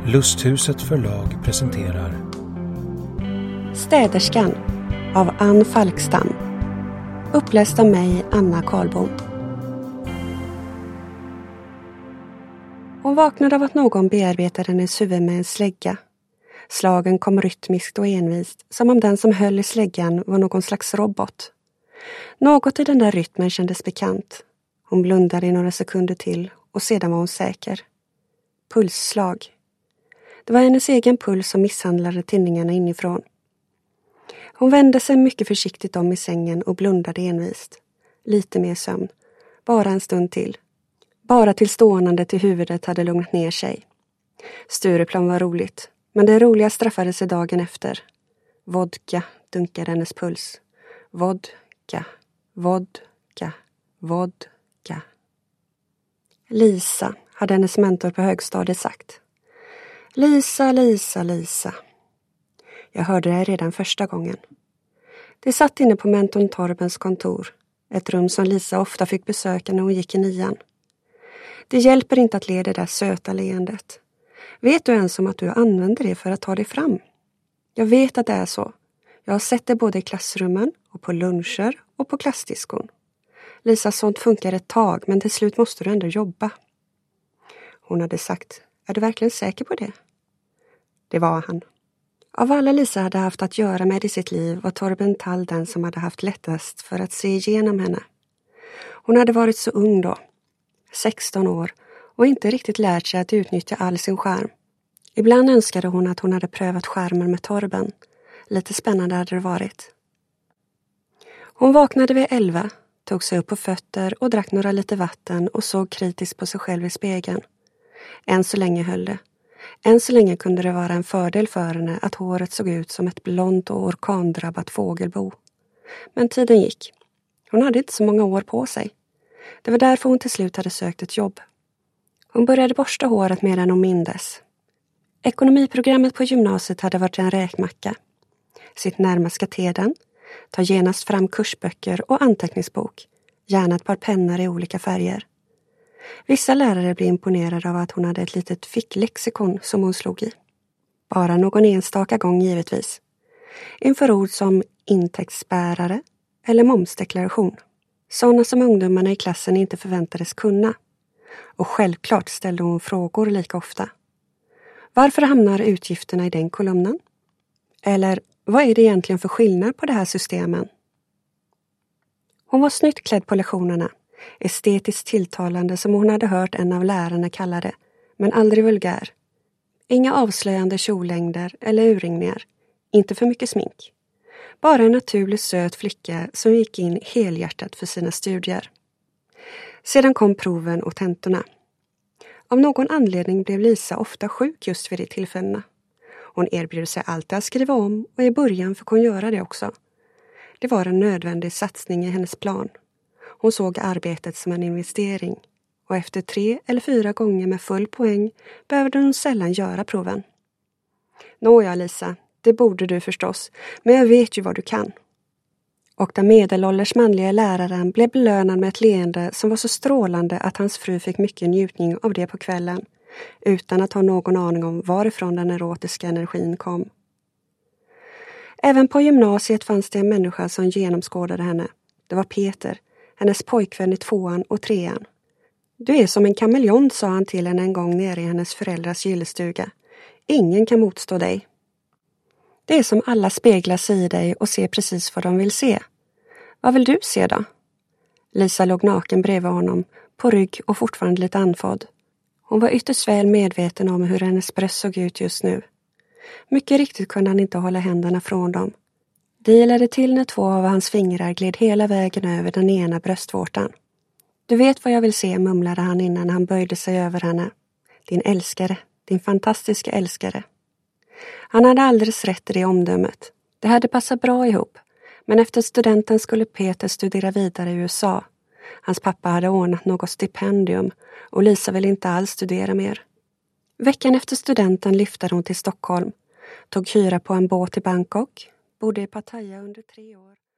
Lusthuset förlag presenterar Städerskan av Ann Falkstam. Uppläst av mig, Anna Karlbom. Hon vaknade av att någon bearbetade hennes huvud med en slägga. Slagen kom rytmiskt och envist, som om den som höll i släggan var någon slags robot. Något i den där rytmen kändes bekant. Hon blundade i några sekunder till och sedan var hon säker. Pulsslag. Det var hennes egen puls som misshandlade tinningarna inifrån. Hon vände sig mycket försiktigt om i sängen och blundade envist. Lite mer sömn. Bara en stund till. Bara till stånandet i huvudet hade lugnat ner sig. Stureplan var roligt, men det roliga straffade sig dagen efter. Vodka dunkade hennes puls. Vodka, vodka, vodka. Lisa, hade hennes mentor på högstadiet sagt. Lisa, Lisa, Lisa. Jag hörde det redan första gången. Det satt inne på mentorn Torbens kontor. Ett rum som Lisa ofta fick besöka när hon gick i 9:an. Det hjälper inte att le det där söta leendet. Vet du ens om att du använder det för att ta dig fram? Jag vet att det är så. Jag har sett det både i klassrummen och på luncher och på klassdiskon. Lisa, sånt funkar ett tag, men till slut måste du ändå jobba. Hon hade sagt, är du verkligen säker på det? Det var han. Av alla Lisa hade haft att göra med i sitt liv var Torben Tall den som hade haft lättast för att se igenom henne. Hon hade varit så ung då, 16 år, och inte riktigt lärt sig att utnyttja all sin charm. Ibland önskade hon att hon hade prövat charmen med Torben. Lite spännande hade det varit. Hon vaknade vid 11, tog sig upp på fötter och drack några liter vatten och såg kritiskt på sig själv i spegeln. Än så länge höll det. Än så länge kunde det vara en fördel för henne att håret såg ut som ett blont och orkandrabbat fågelbo. Men tiden gick. Hon hade inte så många år på sig. Det var därför hon till slut hade sökt ett jobb. Hon började borsta håret mer än hon mindes. Ekonomiprogrammet på gymnasiet hade varit en räkmacka. Sitt närmaste katedern, ta genast fram kursböcker och anteckningsbok, gärna ett par pennor i olika färger. Vissa lärare blev imponerade av att hon hade ett litet ficklexikon som hon slog i. Bara någon enstaka gång givetvis. Inför ord som intäktsbärare eller momsdeklaration. Sådana som ungdomarna i klassen inte förväntades kunna. Och självklart ställde hon frågor lika ofta. Varför hamnar utgifterna i den kolumnen? Eller vad är det egentligen för skillnad på det här systemen? Hon var snyggt klädd på lektionerna. Estetiskt tilltalande som hon hade hört en av lärarna kalla det, men aldrig vulgär. Inga avslöjande kjollängder eller urringningar. Inte för mycket smink. Bara en naturligt söt flicka som gick in helhjärtat för sina studier. Sedan kom proven och tentorna. Av någon anledning blev Lisa ofta sjuk just vid de tillfällena. Hon erbjöd sig alltid att skriva om och i början fick hon göra det också. Det var en nödvändig satsning i hennes plan. Hon såg arbetet som en investering och efter 3 eller 4 gånger med full poäng behövde hon sällan göra proven. Nåja Lisa, det borde du förstås, men jag vet ju vad du kan. Och den medelålders manliga läraren blev belönad med ett leende som var så strålande att hans fru fick mycket njutning av det på kvällen, utan att ha någon aning om varifrån den erotiska energin kom. Även på gymnasiet fanns det en människa som genomskådade henne. Det var Peter, hennes pojkvän i 2:an och 3:an. Du är som en kameleont, sa han till henne en gång nere i hennes föräldrars gillestuga. Ingen kan motstå dig. Det är som alla speglar sig i dig och ser precis vad de vill se. Vad vill du se då? Lisa låg naken bredvid honom, på rygg och fortfarande lite andfådd. Hon var ytterst väl medveten om hur hennes bröst såg ut just nu. Mycket riktigt kunde han inte hålla händerna från dem. Det gillade till när 2 av hans fingrar gled hela vägen över den ena bröstvårtan. Du vet vad jag vill se, mumlade han innan han böjde sig över henne. Din älskare, din fantastiska älskare. Han hade alldeles rätt i det omdömet. Det hade passat bra ihop. Men efter studenten skulle Peter studera vidare i USA. Hans pappa hade ordnat något stipendium och Lisa ville inte alls studera mer. Veckan efter studenten lyftade hon till Stockholm. Tog hyra på en båt i Bangkok. Bodde i Pattaya under 3 år.